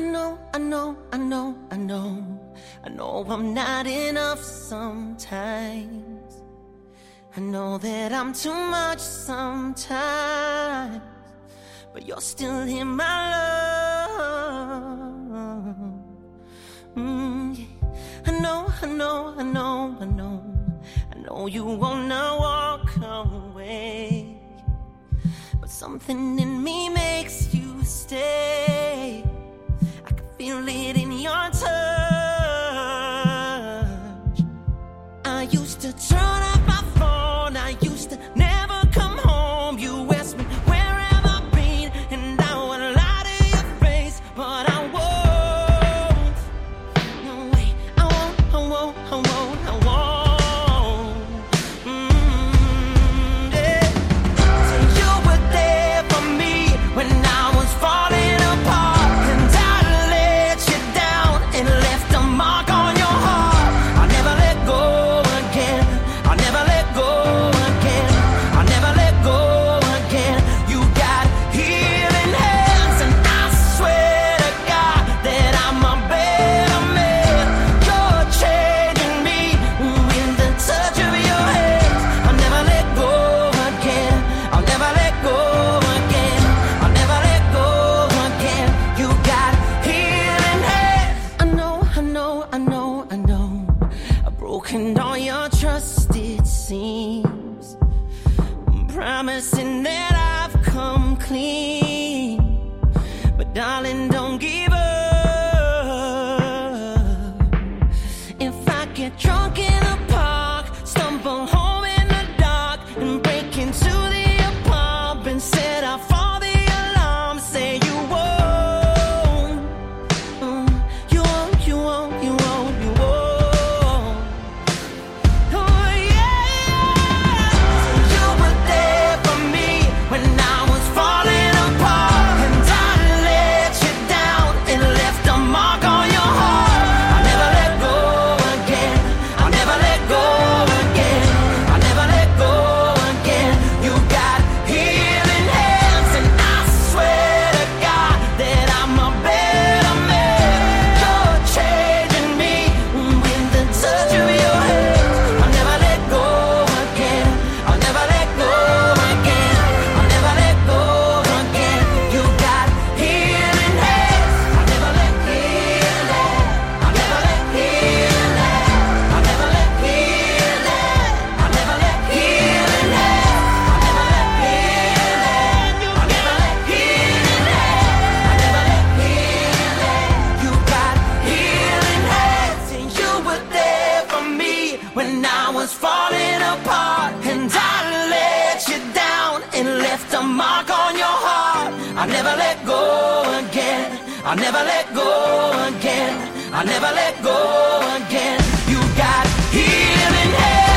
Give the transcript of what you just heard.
I know I'm not enough sometimes. I know that I'm too much sometimes, but you're still in my love. Yeah. I know you wanna walk away, but something in me makes you stay. I can feel it in your touch. I used to turn off my phone, I used to never come home. You asked me where have I been, and I would lie to your face, but I won't. No way, I won't. Yeah. So you were there for me when I was falling apart, and I let you down and left a mark on your heart. I'll never let go again. I'll never let go again. I'll never let go again. You got healing hands, and I swear to God that I'm a better man. You're changing me with the touch of your hands. I'll never let go again. I'll never let go again. I'll never let go again. You got healing hands. I know. I've broken all your trust, it seems. I'm promising that I've come clean, but darling, don't give up. If I get drunk in a park, stumble home in the dark, and break into the apartment, set off all the alarms, say you won't. You won't. Oh yeah. You were there for me when I was falling apart, and I let you down and left a mark on your heart. I'll never let go again. I'll never let go again. I'll never let go again. You got healing hands, and I swear to God that I'm a better man. You're changing me with the touch of your hands. I'll never let go again. I'll never let go again. I'll never let go again. You got healing hands. I'll never let healing. I'll never let healing. I'll never let healing. I'll never let healing. I'll never let healing. I'll never let healing. I'll never let healing. You got healing hands, and you were there for me when I was falling apart, and I let you down and left a mark on your heart. I'll never let go again. I'll never let go again. I'll never let go again. You got healing hands.